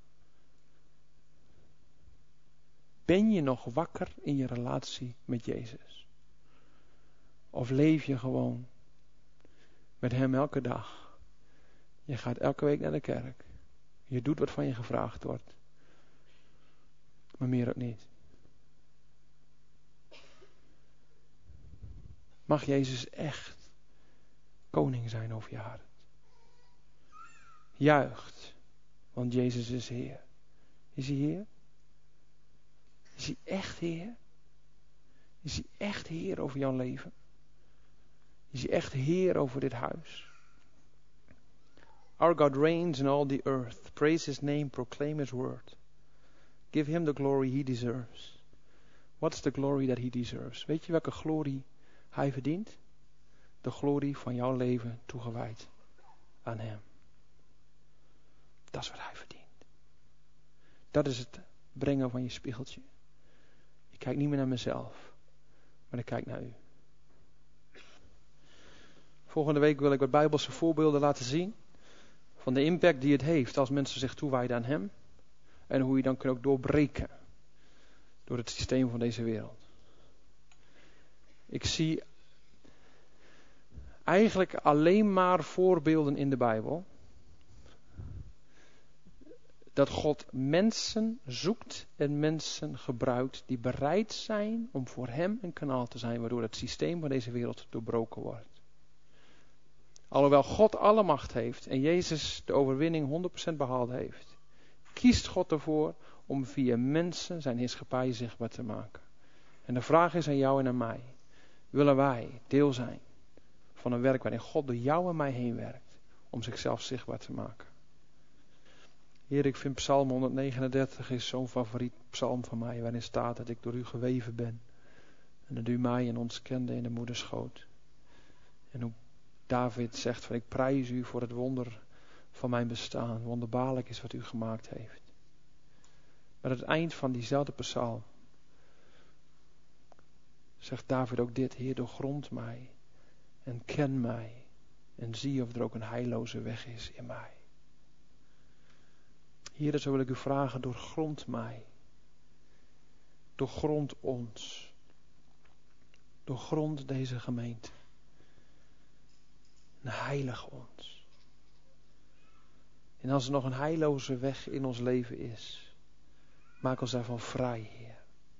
Ben je nog wakker in je relatie met Jezus? Of leef je gewoon met hem elke dag? Je gaat elke week naar de kerk. Je doet wat van je gevraagd wordt. Maar meer ook niet. Mag Jezus echt koning zijn over je hart? Juicht, want Jezus is Heer. Is hij Heer? Is hij echt Heer? Is hij echt Heer over jouw leven? Is hij echt Heer over dit huis? Our God reigns in all the earth. Praise his name, proclaim his word. Give him the glory he deserves. What's the glory that he deserves? Weet je welke glorie hij verdient? De glorie van jouw leven toegewijd aan hem. Dat is wat hij verdient. Dat is het brengen van je spiegeltje. Ik kijk niet meer naar mezelf, maar ik kijk naar u. Volgende week wil ik wat Bijbelse voorbeelden laten zien van de impact die het heeft als mensen zich toewijden aan hem. En hoe je dan kunt ook doorbreken door het systeem van deze wereld. Ik zie eigenlijk alleen maar voorbeelden in de Bijbel dat God mensen zoekt en mensen gebruikt die bereid zijn om voor hem een kanaal te zijn, waardoor het systeem van deze wereld doorbroken wordt. Alhoewel God alle macht heeft en Jezus de overwinning honderd procent behaald heeft, kiest God ervoor om via mensen zijn heerschappij zichtbaar te maken. En de vraag is aan jou en aan mij. Willen wij deel zijn van een werk waarin God door jou en mij heen werkt om zichzelf zichtbaar te maken? Heer, ik vind Psalm honderdnegenendertig is zo'n favoriet psalm van mij, waarin staat dat ik door u geweven ben. En dat u mij en ons kende in de moederschoot. En hoe David zegt van, ik prijs u voor het wonder van mijn bestaan. Wonderbaarlijk is wat u gemaakt heeft. Maar aan het eind van diezelfde psalm zegt David ook dit: Heer, doorgrond mij en ken mij en zie of er ook een heilloze weg is in mij. Heer, zo wil ik u vragen, doorgrond mij. Doorgrond ons. Doorgrond deze gemeente. En heilig ons. En als er nog een heilloze weg in ons leven is, maak ons daarvan vrij, Heer.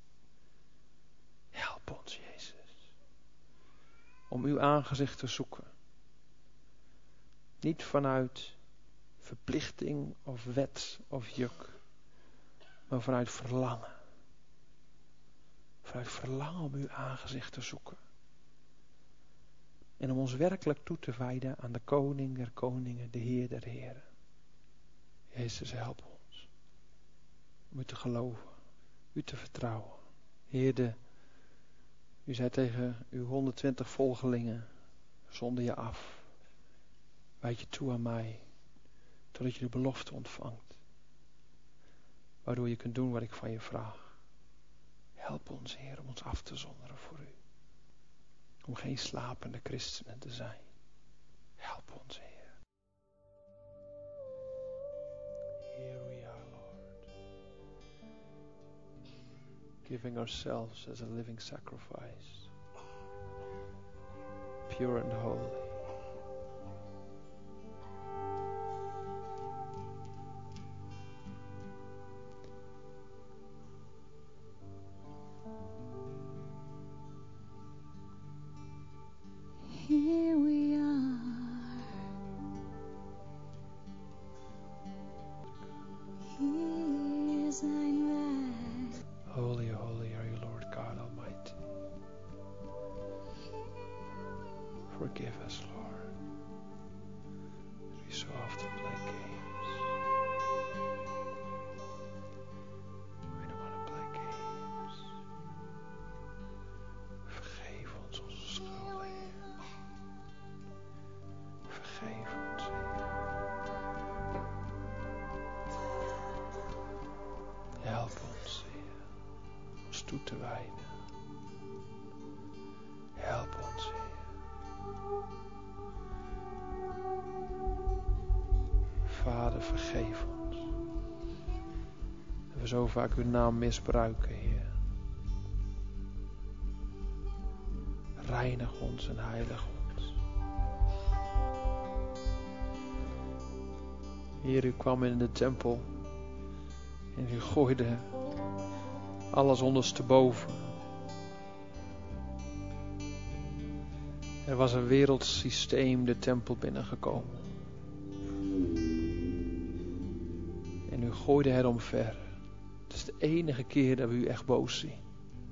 Help ons, Jezus. Om uw aangezicht te zoeken. Niet vanuit verplichting of wet of juk, maar vanuit verlangen. Vanuit verlangen om uw aangezicht te zoeken. En om ons werkelijk toe te wijden aan de koning der koningen, de Heer der heren. Jezus, help ons. Om u te geloven. U te vertrouwen. Heer, de, u zei tegen uw honderdtwintig volgelingen, zonder je af. Wijd je toe aan mij. Totdat je de belofte ontvangt. Waardoor je kunt doen wat ik van je vraag. Help ons, Heer, om ons af te zonderen voor u. Om geen slapende christenen te zijn. Help ons, Heer. Heer, Giving ourselves as a living sacrifice, pure and holy. Here we are. Here's thine right. Holy, holy are you, Lord God Almighty. Forgive us, Lord. We so often play games. We don't want to play games. Vergeef ons onze schuld, Heer. Vergeef ons, Heer. Help ons, Heer, ons toe te wijden. Help ons, Heer. Vader, vergeef ons. Dat we zo vaak uw naam misbruiken, Heer. Reinig ons en heilig ons. Heer, u kwam in de tempel en u gooide alles ondersteboven. Er was een werelds systeem de tempel binnengekomen. En u gooide het omver. Het is de enige keer dat we u echt boos zien.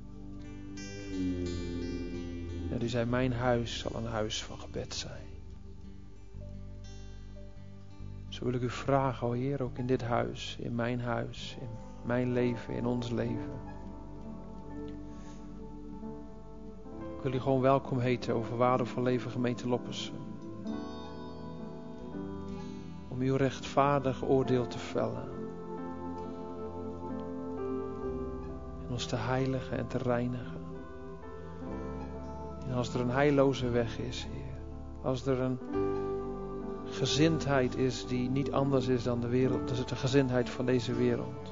En u zei, mijn huis zal een huis van gebed zijn. Zo wil ik u vragen, o Heer, ook in dit huis, in mijn huis, in mijn leven, in ons leven. Ik wil u gewoon welkom heten over Waardevol Leven gemeente Loppersum. Om uw rechtvaardig oordeel te vellen. En ons te heiligen en te reinigen. En als er een heilloze weg is, Heer. Als er een gezindheid is die niet anders is dan de wereld. Dus de gezindheid van deze wereld.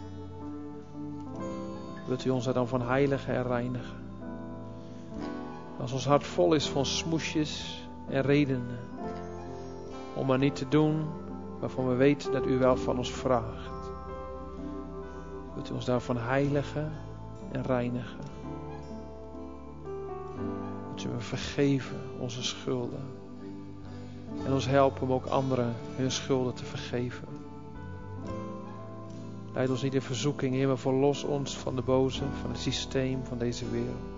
Wilt u ons daar dan van heiligen en reinigen. Als ons hart vol is van smoesjes en redenen. Om maar niet te doen waarvan we weten dat u wel van ons vraagt. Wilt u ons daarvan heiligen en reinigen. Wilt u me vergeven onze schulden. En ons helpen om ook anderen hun schulden te vergeven. Leid ons niet in verzoeking, Heer, maar verlos ons van de boze, van het systeem van deze wereld.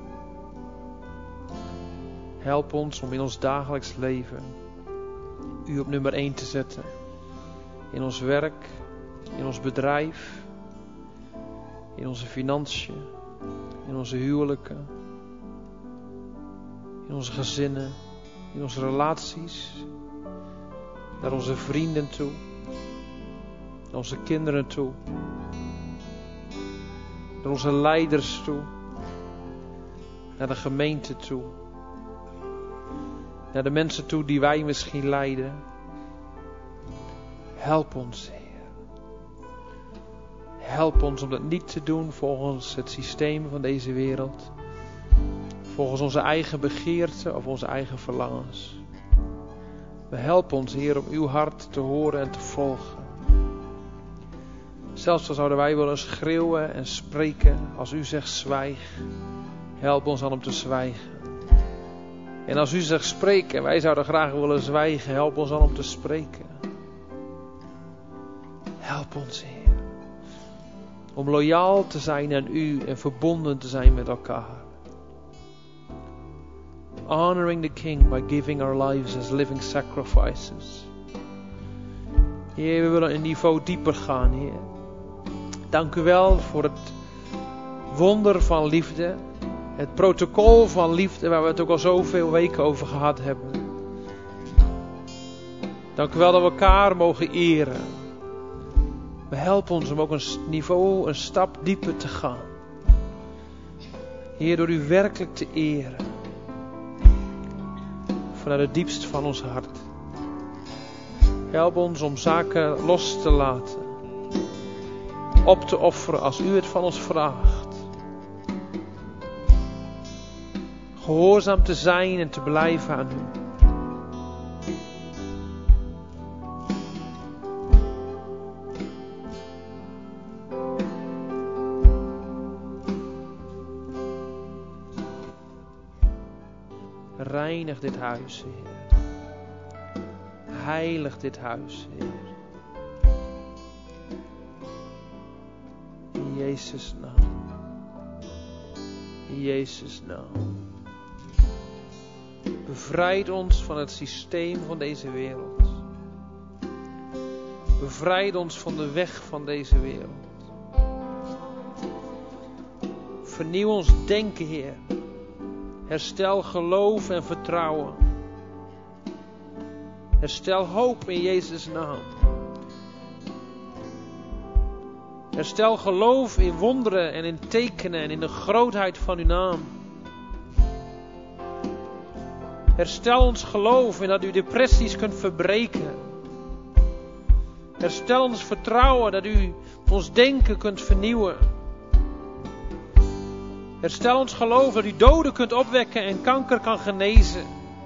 Help ons om in ons dagelijks leven u op nummer één te zetten. In ons werk, in ons bedrijf, in onze financiën, in onze huwelijken, in onze gezinnen, in onze relaties, naar onze vrienden toe, naar onze kinderen toe, naar onze leiders toe, naar de gemeente toe, naar de mensen toe die wij misschien leiden. Help ons, Heer. Help ons om dat niet te doen volgens het systeem van deze wereld. Volgens onze eigen begeerten of onze eigen verlangens. We helpen ons, Heer, om uw hart te horen en te volgen. Zelfs al zouden wij willen schreeuwen en spreken als u zegt zwijg. Help ons dan om te zwijgen. En als u zegt spreken en wij zouden graag willen zwijgen, help ons dan om te spreken. Help ons, Heer. Om loyaal te zijn aan u en verbonden te zijn met elkaar. Honoring the King by giving our lives as living sacrifices. Heer, we willen een niveau dieper gaan, Heer. Dank u wel voor het wonder van liefde. Het protocol van liefde waar we het ook al zoveel weken over gehad hebben. Dank u wel dat we elkaar mogen eren. We helpen ons om ook een niveau, een stap dieper te gaan. Heer, door u werkelijk te eren. Vanuit het diepst van ons hart. Help ons om zaken los te laten. Op te offeren als u het van ons vraagt. Gehoorzaam te zijn en te blijven aan u. Reinig dit huis, Heer. Heilig dit huis, Heer. In Jezus' naam. In Jezus' naam. Bevrijd ons van het systeem van deze wereld. Bevrijd ons van de weg van deze wereld. Vernieuw ons denken, Heer. Herstel geloof en vertrouwen. Herstel hoop in Jezus' naam. Herstel geloof in wonderen en in tekenen en in de grootheid van uw naam. Herstel ons geloof in dat u depressies kunt verbreken. Herstel ons vertrouwen dat u ons denken kunt vernieuwen. Herstel ons geloof dat u doden kunt opwekken en kanker kan genezen.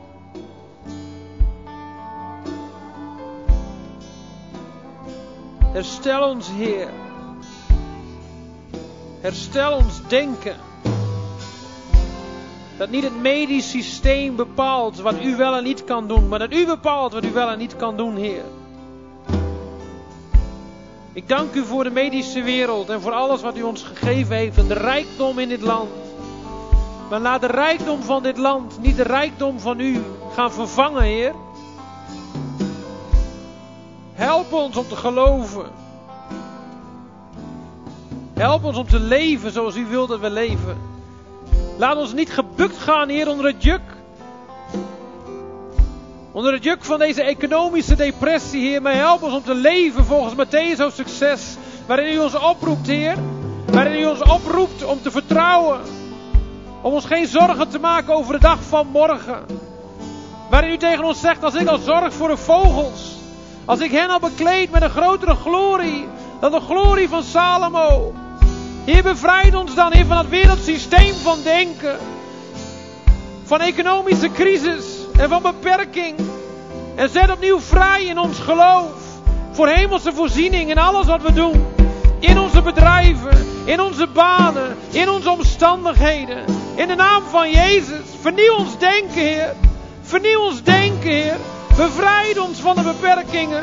Herstel ons, Heer. Herstel ons denken. Dat niet het medisch systeem bepaalt wat u wel en niet kan doen, maar dat u bepaalt wat u wel en niet kan doen, Heer. Ik dank u voor de medische wereld en voor alles wat u ons gegeven heeft en de rijkdom in dit land. Maar laat de rijkdom van dit land niet de rijkdom van u gaan vervangen, Heer. Help ons om te geloven. Help ons om te leven zoals u wilt dat we leven. Laat ons niet gebukt gaan, Heer, onder het juk. Onder het juk van deze economische depressie, Heer. Maar help ons om te leven volgens Mattheüs hoofdstuk zes. Waarin u ons oproept, Heer. Waarin u ons oproept om te vertrouwen. Om ons geen zorgen te maken over de dag van morgen. Waarin u tegen ons zegt, als ik al zorg voor de vogels. Als ik hen al bekleed met een grotere glorie dan de glorie van Salomo. Heer, bevrijd ons dan, Heer, van het wereldsysteem van denken. Van economische crisis en van beperking. En zet opnieuw vrij in ons geloof. Voor hemelse voorziening in alles wat we doen. In onze bedrijven, in onze banen, in onze omstandigheden. In de naam van Jezus, vernieuw ons denken, Heer. Vernieuw ons denken, Heer. Bevrijd ons van de beperkingen.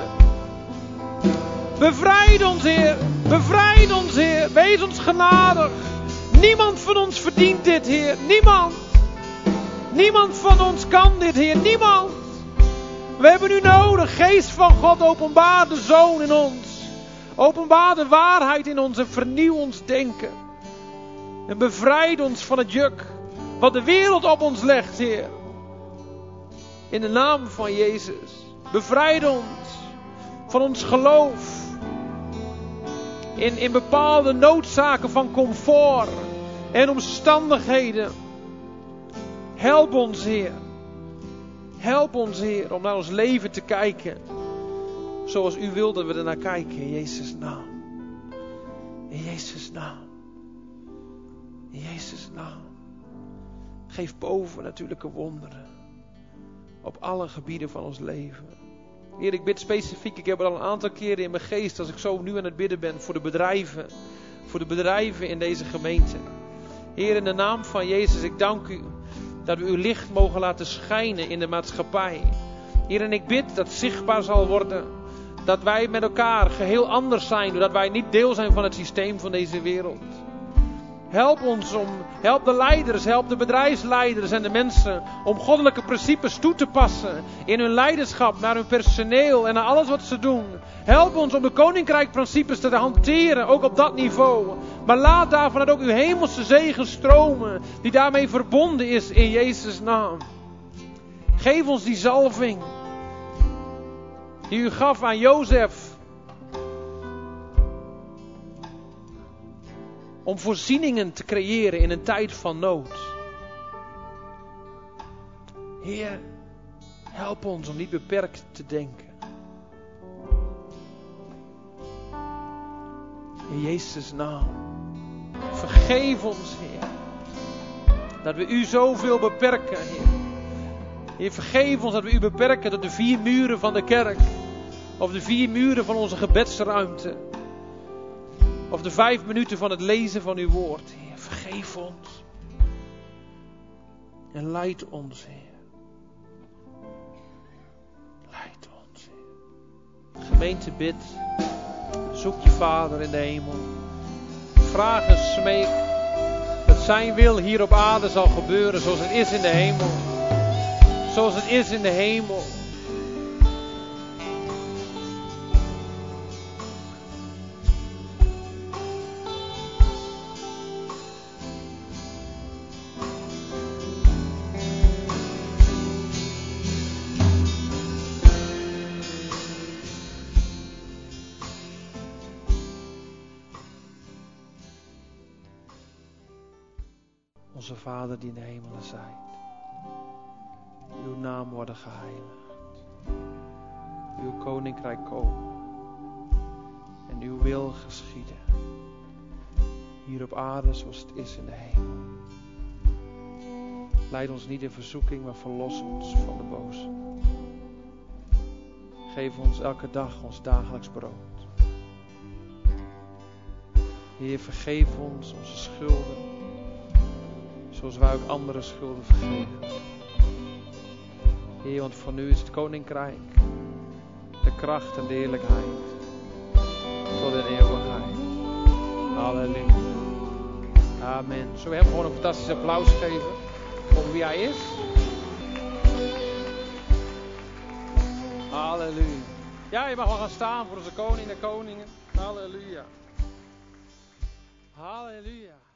Bevrijd ons, Heer. Bevrijd ons, Heer. Wees ons genadig. Niemand van ons verdient dit, Heer. Niemand. Niemand van ons kan dit, Heer. Niemand. We hebben u nodig. Geest van God, openbaar de Zoon in ons. Openbaar de waarheid in ons en vernieuw ons denken. En bevrijd ons van het juk wat de wereld op ons legt, Heer. In de naam van Jezus. Bevrijd ons van ons geloof. In, in bepaalde noodzaken van comfort en omstandigheden. Help ons, Heer. Help ons, Heer, om naar ons leven te kijken. Zoals u wil dat we er naar kijken. In Jezus' naam. In Jezus' naam. In Jezus' naam. Geef bovennatuurlijke wonderen. Op alle gebieden van ons leven. Heer, ik bid specifiek. Ik heb er al een aantal keren in mijn geest. Als ik zo nu aan het bidden ben. Voor de bedrijven. Voor de bedrijven in deze gemeente. Heer, in de naam van Jezus. Ik dank u. Dat we uw licht mogen laten schijnen in de maatschappij. Heer, en ik bid dat zichtbaar zal worden. Dat wij met elkaar geheel anders zijn. Doordat wij niet deel zijn van het systeem van deze wereld. Help ons om, help de leiders, help de bedrijfsleiders en de mensen om goddelijke principes toe te passen in hun leiderschap, naar hun personeel en naar alles wat ze doen. Help ons om de koninkrijkprincipes te hanteren, ook op dat niveau. Maar laat daarvan ook uw hemelse zegen stromen, die daarmee verbonden is in Jezus' naam. Geef ons die zalving die u gaf aan Jozef. Om voorzieningen te creëren in een tijd van nood. Heer, help ons om niet beperkt te denken. In Jezus' naam. Vergeef ons, Heer. Dat we u zoveel beperken, Heer. Heer, vergeef ons dat we u beperken tot de vier muren van de kerk. Of de vier muren van onze gebedsruimte. Of de vijf minuten van het lezen van uw woord. Heer, vergeef ons. En leid ons, Heer. Leid ons, Heer. Gemeente, bid. Zoek je Vader in de hemel. Vraag en smeek dat zijn wil hier op aarde zal gebeuren zoals het is in de hemel. Zoals het is in de hemel. Onze Vader die in de hemelen zijt. Uw naam worden geheiligd. Uw koninkrijk komen. En uw wil geschieden. Hier op aarde zoals het is in de hemel. Leid ons niet in verzoeking, maar verlos ons van de boze. Geef ons elke dag ons dagelijks brood. Heer, vergeef ons onze schulden. Zoals wij ook andere schulden vergeven. Heer, want van u is het koninkrijk, de kracht en de heerlijkheid, tot in eeuwigheid. Halleluja. Amen. Zullen we hem gewoon een fantastisch applaus geven voor wie hij is? Halleluja. Ja, je mag wel gaan staan voor onze koning en koningen. Halleluja. Halleluja.